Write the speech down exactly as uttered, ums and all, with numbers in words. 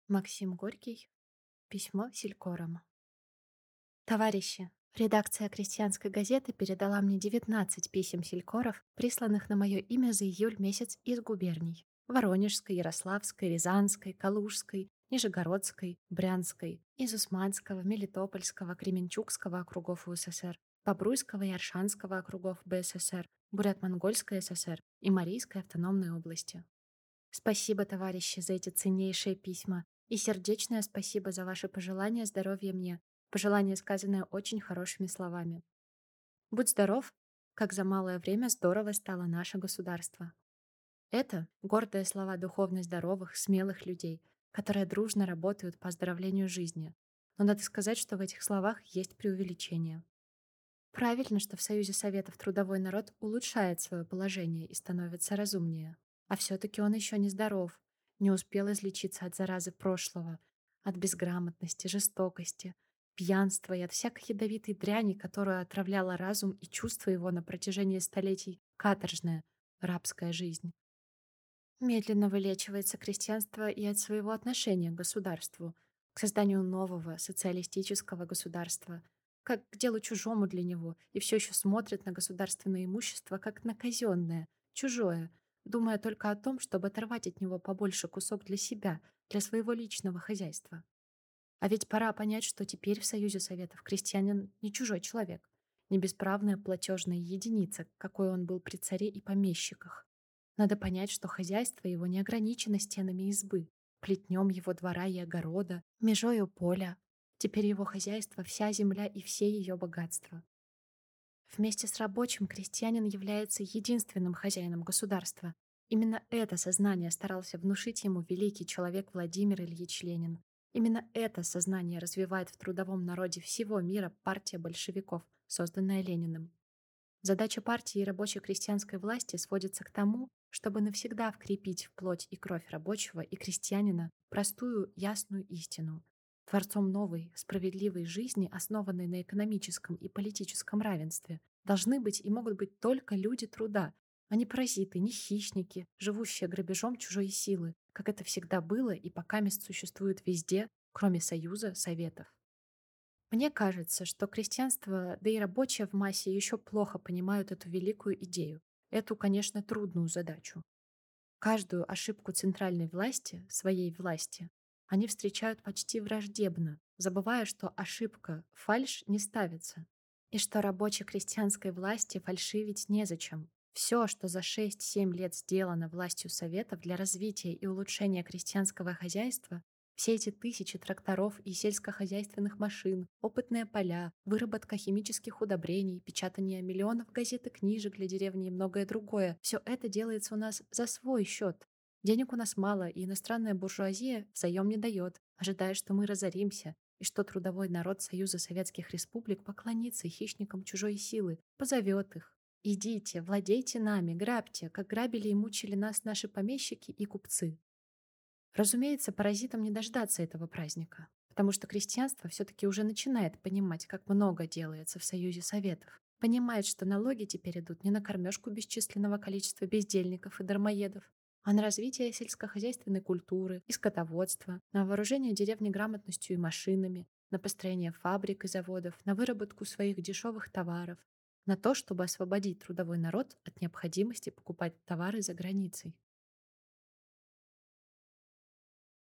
Максим Горький. Письмо селькорам. Товарищи, редакция крестьянской газеты передала мне девятнадцать писем селькоров, присланных на мое имя за июль месяц из губерний: Воронежской, Ярославской, Рязанской, Калужской, Нижегородской, Брянской, из Усманского, Мелитопольского, Кременчугского округов УССР, Бобруйского и Аршанского округов БССР, Бурят-Монгольской ССР и Марийской автономной области. Спасибо, товарищи, за эти ценнейшие письма. И сердечное спасибо за ваши пожелания здоровья мне. Пожелание, сказанное очень хорошими словами. Будь здоров, как за малое время здорово стало наше государство. Это гордые слова духовно здоровых, смелых людей, которые дружно работают по оздоровлению жизни. Но надо сказать, что в этих словах есть преувеличение. Правильно, что в Союзе Советов трудовой народ улучшает свое положение и становится разумнее. А все-таки он еще не здоров, не успел излечиться от заразы прошлого, от безграмотности, жестокости, пьянства и от всякой ядовитой дряни, которая отравляла разум и чувства его на протяжении столетий каторжная, рабская жизнь. Медленно вылечивается крестьянство и от своего отношения к государству, к созданию нового социалистического государства, как к делу чужому для него, и все еще смотрит на государственное имущество как на казенное, чужое, думая только о том, чтобы оторвать от него побольше кусок для себя, для своего личного хозяйства. А ведь пора понять, что теперь в Союзе Советов крестьянин не чужой человек, не бесправная платежная единица, какой он был при царе и помещиках. Надо понять, что хозяйство его не ограничено стенами избы, плетнем его двора и огорода, межою поля. Теперь его хозяйство — вся земля и все ее богатства. Вместе с рабочим крестьянин является единственным хозяином государства. Именно это сознание старался внушить ему великий человек Владимир Ильич Ленин. Именно это сознание развивает в трудовом народе всего мира партия большевиков, созданная Лениным. Задача партии и рабочей крестьянской власти сводится к тому, чтобы навсегда вкрепить в плоть и кровь рабочего и крестьянина простую, ясную истину. Творцом новой, справедливой жизни, основанной на экономическом и политическом равенстве, должны быть и могут быть только люди труда, а не паразиты, не хищники, живущие грабежом чужой силы, как это всегда было и пока мест существует везде, кроме Союза Советов. Мне кажется, что крестьянство, да и рабочие в массе еще плохо понимают эту великую идею, эту, конечно, трудную задачу. Каждую ошибку центральной власти, своей власти, они встречают почти враждебно, забывая, что ошибка, фальшь не ставится, и что рабочей крестьянской власти фальшивить незачем. Все, что за шесть-семь лет сделано властью Советов для развития и улучшения крестьянского хозяйства, все эти тысячи тракторов и сельскохозяйственных машин, опытные поля, выработка химических удобрений, печатание миллионов газет и книжек для деревни и многое другое, все это делается у нас за свой счет. Денег у нас мало, и иностранная буржуазия взаем не дает, ожидая, что мы разоримся, и что трудовой народ Союза Советских Республик поклонится хищникам чужой силы, позовет их. Идите, владейте нами, грабьте, как грабили и мучили нас наши помещики и купцы. Разумеется, паразитам не дождаться этого праздника, потому что крестьянство все-таки уже начинает понимать, как много делается в Союзе Советов. Понимает, что налоги теперь идут не на кормежку бесчисленного количества бездельников и дармоедов, а на развитие сельскохозяйственной культуры и скотоводства, на вооружение деревни грамотностью и машинами, на построение фабрик и заводов, на выработку своих дешевых товаров, на то, чтобы освободить трудовой народ от необходимости покупать товары за границей.